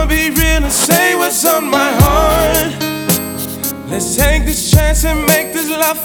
I'ma be real and say what's on my heart. Let's take this chance and make this love